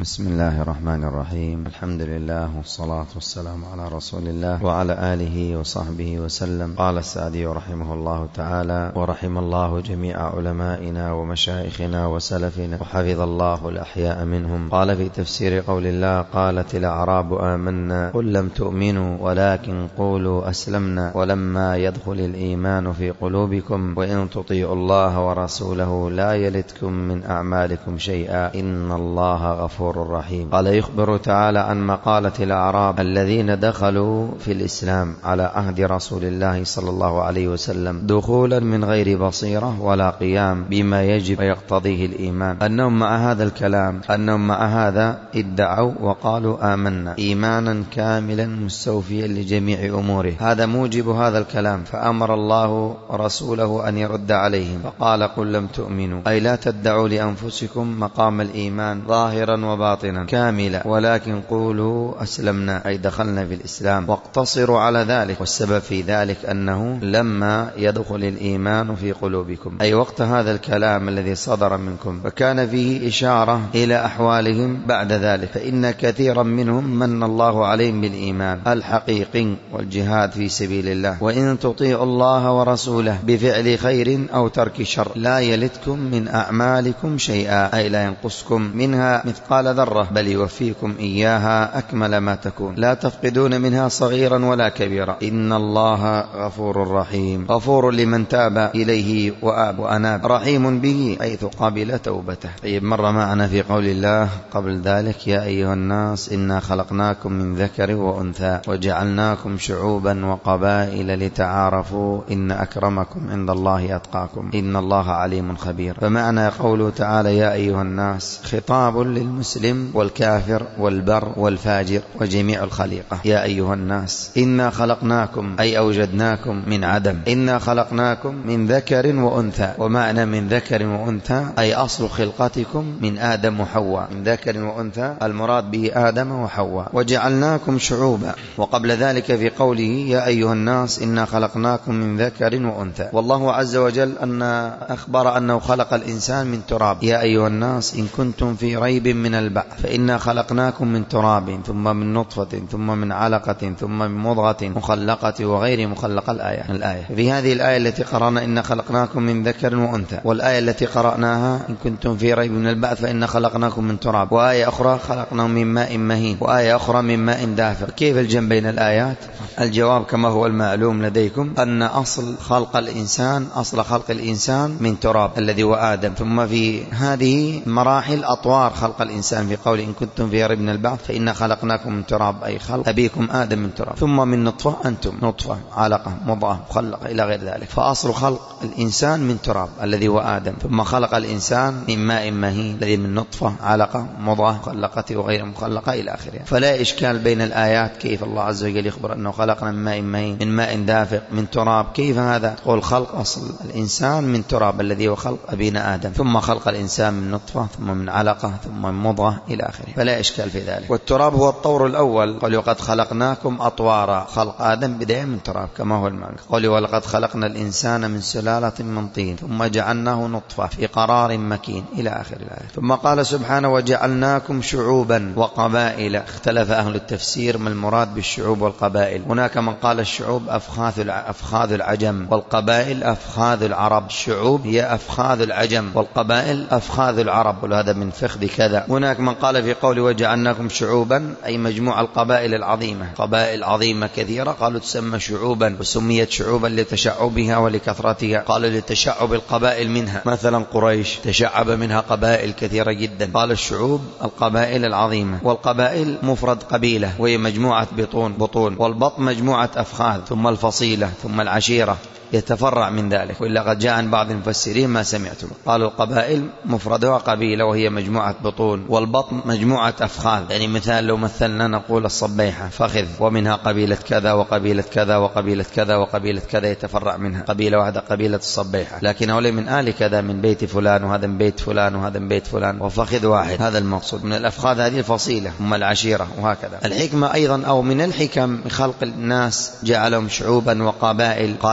بسم الله الرحمن الرحيم. الحمد لله والصلاة والسلام على رسول الله وعلى آله وصحبه وسلم. قال السعدي رحمه الله تعالى: ورحم الله جميع علمائنا ومشايخنا وسلفنا وحفظ الله الأحياء منهم. قال في تفسير قول الله: قالت الأعراب آمنا قل لم تؤمنوا ولكن قولوا أسلمنا ولما يدخل الإيمان في قلوبكم وإن تطيعوا الله ورسوله لا يلتكم من أعمالكم شيئا إن الله غفور الرحيم. قال: يخبر تعالى عن مقالة الأعراب الذين دخلوا في الإسلام على عهد رسول الله صلى الله عليه وسلم دخولا من غير بصيرة ولا قيام بما يجب ويقتضيه الإيمان، أنهم مع هذا ادعوا وقالوا آمنا إيمانا كاملا مستوفيا لجميع أموره. هذا موجب هذا الكلام، فأمر الله رسوله أن يرد عليهم فقال: قل لم تؤمنوا، أي لا تدعوا لأنفسكم مقام الإيمان ظاهرا وباطنا كاملا، ولكن قولوا أسلمنا، أي دخلنا في الإسلام، واقتصروا على ذلك. والسبب في ذلك أنه لما يدخل الإيمان في قلوبكم، أي وقت هذا الكلام الذي صدر منكم، فكان فيه إشارة إلى أحوالهم بعد ذلك، فإن كثيرا منهم من الله عليهم بالإيمان الحقيقي والجهاد في سبيل الله. وإن تطيعوا الله ورسوله بفعل خير أو ترك شر لا يلتكم من أعمالكم شيئا، أي لا ينقصكم منها مثقال ذرة، بل يوفيكم إياها أكمل ما تكون، لا تفقدون منها صغيرا ولا كبيرا. إن الله غفور رحيم، غفور لمن تاب إليه وآب وأناب، رحيم به حيث قبل توبته. طيب، مر معنا في قول الله قبل ذلك: يا أيها الناس إنا خلقناكم من ذكر وأنثى وجعلناكم شعوبا وقبائل لتعارفوا إن أكرمكم عند الله أتقاكم إن الله عليم خبير. فمعنى قوله تعالى يا أيها الناس خطاب للمسلم والكافر والبر والفاجر وجميع الخليقة. يا أيها الناس إنا خلقناكم، أي أوجدناكم من عدم، إنا خلقناكم من ذكر وأنثى. ومعنى من ذكر وأنثى أي أصل خلقتكم من آدم وحواء، من ذكر وأنثى المراد به آدم وحواء. وجعلناكم شعوبا، وقبل ذلك في قوله يا أيها الناس إنا خلقناكم من ذكر وأنثى، والله عز وجل أخبر أنه خلق الإنسان من تراب. يا أيها الناس إن كنتم في ريب من البعث فإنا خلقناكم من تراب ثم من نطفة ثم من علقة ثم من مضغة مخلقة وغير مخلقة. الآية في هذه الآية التي قرأنا إن خلقناكم من ذكر وأنثى، والآية التي قرأناها إن كنتم في ريب من البعث فإنا خلقناكم من تراب، وآية أخرى خلقناهم من ماء مهين، وآية أخرى من ماء دافق. كيف الجمع بين الآيات؟ الجواب كما هو المعلوم لديكم أن أصل خلق الإنسان من تراب الذي هو آدم، ثم في هذه مراحل أطوار خلق الإنسان في قول إن كنتم في ريب من البعث فإنا خلقناكم من تراب، أي خلق أبيكم آدم من تراب، ثم من نطفة أنتم، نطفة علقة مضغة مخلقة إلى غير ذلك. فأصل خلق الإنسان من تراب الذي هو آدم، ثم خلق الإنسان من ماء مهين الذي من نطفة علقة مضغة مخلقة وغير مخلقة إلى آخره. فلا إشكال بين الآيات. كيف الله عز وجل يخبر أنه خلقنا من ماء مهين من ماء دافق من تراب؟ كيف هذا؟ تقول خلق أصل الإنسان من تراب الذي هو خلق أبينا آدم، ثم خلق الإنسان من نطفة ثم من علقة ثم من مضغة إلى آخره، فلا إشكال في ذلك. والتراب هو الطور الأول، قال وقد خلقناكم أطوارا، خلق آدم بداية من تراب كما هو المعنى. قال ولقد خلقنا الإنسان من سلالة من طين ثم جعلناه نطفة في قرار مكين إلى آخر الآية. ثم قال سبحانه وجعلناكم شعوبا وقبائل. اختلف أهل التفسير ما المراد بالشعوب والقبائل. هناك من قال الشعوب أفخاذ العجم، والقبائل أفخاذ العرب. الشعوب هي أفخاذ العجم والقبائل أفخاذ العرب، وهذا من فخذ كذا. هناك من قال في قول وجعلناكم شعوبا أي مجموع القبائل العظيمة، قبائل عظيمة كثيرة، قالوا تسمى شعوبا، وسميت شعوبا لتشعبها ولكثرتها. قالوا لتشعب القبائل منها، مثلا قريش تشعب منها قبائل كثيرة جدا. قال الشعوب القبائل العظيمة، والقبائل مفرد قبيلة وهي مجموعة بطون، والبطن مجموعة أفخاذ، ثم الفصيلة ثم العشيرة يتفرع من ذلك. وإلا قد جاء عن بعض المفسرين ما سمعتم قالوا القبائل مفردها قبيلة وهي مجموعة بطون، والبطن مجموعة أفخاذ. يعني مثال لو مثلنا نقول الصبيحة فخذ، ومنها قبيلة كذا وقبيلة كذا وقبيلة كذا وقبيلة كذا يتفرع منها قبيلة واحدة قبيلة الصبيحة، لكن هؤلاء من آل كذا من بيت فلان، وهذا من بيت فلان، وهذا من بيت فلان، وفخذ واحد. هذا المقصود من الأفخاذ هذه الفصيلة ثم العشيرة وهكذا. الحكمة أيضا أو من الحكم خلق الناس جعلهم شعوبا وقبائل، قال لتعالى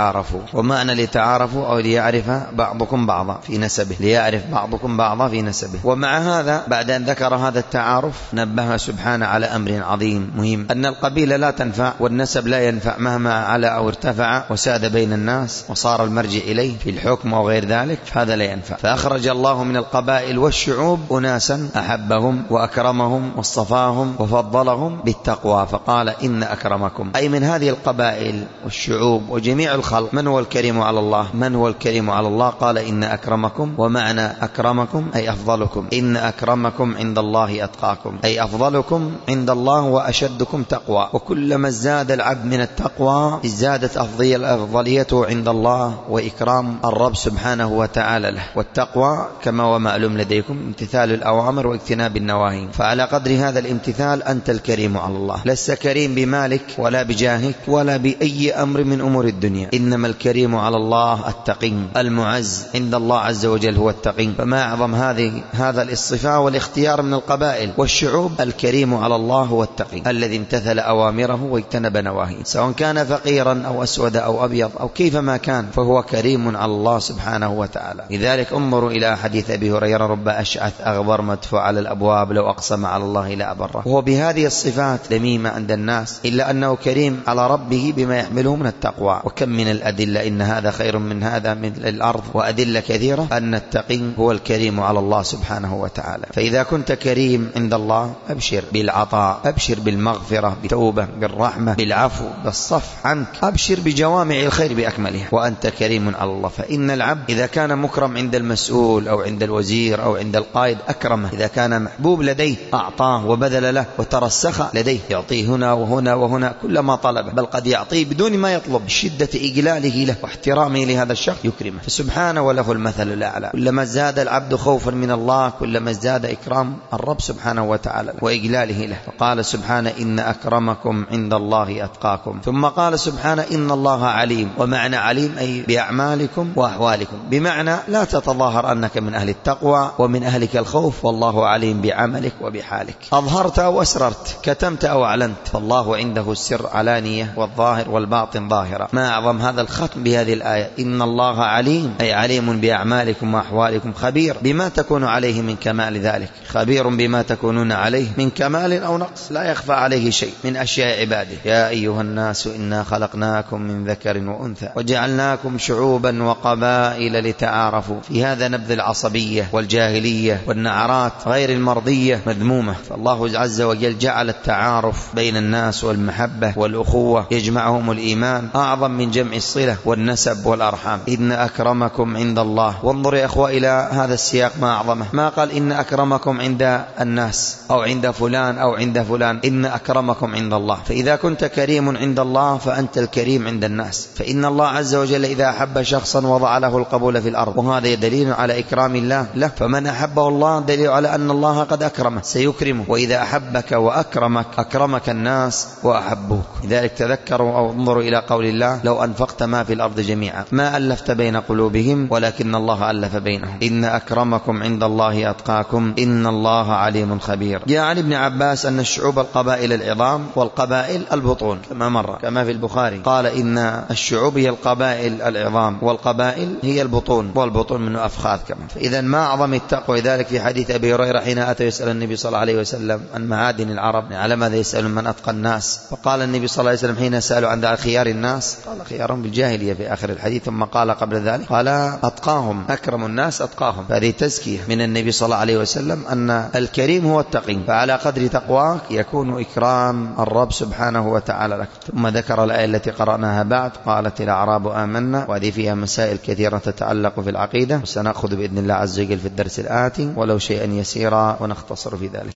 لتعارفوا. ومعنى لتعارفوا أو ليعرف بعضكم بعضا في نسبه، ليعرف بعضكم بعضا في نسبه. ومع هذا بعد أن ذكر هذا التعارف نبه سبحانه على أمر عظيم مهم، أن القبيلة لا تنفع والنسب لا ينفع مهما على أو ارتفع وساد بين الناس وصار المرجع إليه في الحكم وغير ذلك، هذا لا ينفع. فأخرج الله من القبائل والشعوب أناسا أحبهم وأكرمهم واصطفاهم وفضلهم بالتقوى، فقال إن أكرمكم، أي من هذه القبائل والشعوب وجميع الخلق من هو الكريم على الله؟ من هو الكريم على الله؟ قال إن أكرمكم، ومعنى أكرمكم أي أفضلكم. إن أكرمكم عند الله أتقاكم، أي أفضلكم عند الله وأشدكم تقوى. وكلما ازداد العبد من التقوى ازدادت أفضليته عند الله وإكرام الرب سبحانه وتعالى له. والتقوى كما هو معلوم لديكم امتثال الأوامر واجتناب النواهي، فعلى قدر هذا الامتثال أنت الكريم على الله. لست كريم بمالك ولا بجاهك ولا بأي أمر من أمور الدنيا، إنما الكريم على الله التقي المعز عند الله عز وجل هو التقي. فما أعظم هذا الاصطفاء والاختيار من القبائل والشعوب. الكريم على الله هو التقي الذي امتثل أوامره واجتنب نواهيه، سواء كان فقيرا أو أسود أو أبيض أو كيفما كان فهو كريم على الله سبحانه وتعالى. لذلك انظروا إلى حديث أبي هريرة رب أشعث أغبر مدفوع على الأبواب لو أقسم على الله لا أبره. وهو بهذه الصفات ذميمة عند الناس، إلا أنه كريم على ربه بما يحمله من التقوى. وكم من الأدلة إن هذا خير من هذا من الأرض، وأدلة كثيرة أن التقي هو الكريم على الله سبحانه وتعالى. فإذا كنت كريم عند الله أبشر بالعطاء، أبشر بالمغفرة، بالتوبة، بالرحمة، بالعفو، بالصفح عنك، أبشر بجوامع الخير بأكملها، وأنت كريم على الله. فإن العبد إذا كان مكرم عند المسؤول أو عند الوزير أو عند القائد أكرمه، إذا كان محبوب لديه أعطاه وبذل له وترسخ لديه، يعطيه هنا وهنا وهنا كل ما طلبه، بل قد يعطيه بدون ما يطلب، بشدة إجلاله له واحترامه لهذا الشخص يكرمه، فسبحانه وله المثل الأعلى. كلما زاد العبد خوفا من الله كلما ازداد إكرام الرب سبحانه وتعالى وإجلاله له. فقال سبحانه إن أكرمكم عند الله أتقاكم، ثم قال سبحانه إن الله عليم. ومعنى عليم أي بأعمالكم وأحوالكم، بمعنى لا تتظاهر أنك من أهل التقوى ومن أهلك الخوف، والله عليم بعملك وبحالك، أظهرت أو أسررت، كتمت أو أعلنت، فالله عنده السر علانية والظاهر والباطن ظاهرة. ما أعظم هذا الختم بهذه الآية، إن الله عليم أي عليم بأعمالكم وأحوالكم، خبير بما تكون عليه من كمال ذلك، خبير بما تكونون عليه من كمال أو نقص، لا يخفى عليه شيء من أشياء عباده. يا أيها الناس إنا خلقناكم من ذكر وأنثى وجعلناكم شعوبا وقبائل لتعارفوا. في هذا نبذ العصبية والجاهلية والنعرات غير المرضية مذمومة، فالله عز وجل جعل التعارف بين الناس والمحبة والأخوة يجمعهم الإيمان أعظم من جمع الصلة والنسب والأرحام. إن أكرمكم عند الله. وانظر يا أخوة إلى هذا السياق ما أعظمه، ما قال إن أكرمكم عند الناس أو عند فلان أو عند فلان، إن أكرمكم عند الله. فإذا كنت كريم عند الله فأنت الكريم عند الناس، فإن الله عز وجل إذا أحب شخصا وضع له القبول في الأرض، وهذا دليل على إكرام الله له. فمن أحبه الله دليل على أن الله قد أكرمه سيكرمه، وإذا أحبك وأكرمك أكرمك الناس وأحبوك. لذلك تذكروا أو انظروا إلى قول الله لو أنفقت ما في الأرض جميعا ما ألفت بين قلوبهم ولكن الله ألف بينهم، إن أكرمكم عند الله أتقاكم إن الله عليم خبير. جاء عن ابن عباس أن الشعوب القبائل العظام والقبائل البطون كما مر كما في البخاري، قال إن الشعوب هي القبائل العظام والقبائل هي البطون، والبطون منه أفخاذ كما. فإذا ما أعظم التقوى. ذلك في حديث أبي هريرة حين أتى يسأل النبي صلى الله عليه وسلم عن معادن العرب، على ماذا يسأل من أتقى الناس؟ فقال النبي صلى الله عليه وسلم حين سألوا عن خيار الناس قال خيارهم بالجاهلية في آخر الحديث، ثم قال قبل ذلك قال أتقاهم، أكرم الناس أتقاهم. فهذه تزكية من النبي صلى الله عليه وسلم أن الكريم هو التقي، فعلى قدر تقواك يكون إكرام الرب سبحانه وتعالى لك. ثم ذكر الآية التي قرأناها بعد، قالت الأعراب آمنا، وهذه فيها مسائل كثيرة تتعلق في العقيدة، وسنأخذ بإذن الله عز وجل في الدرس الآتي ولو شيئا يسيرا ونختصر في ذلك.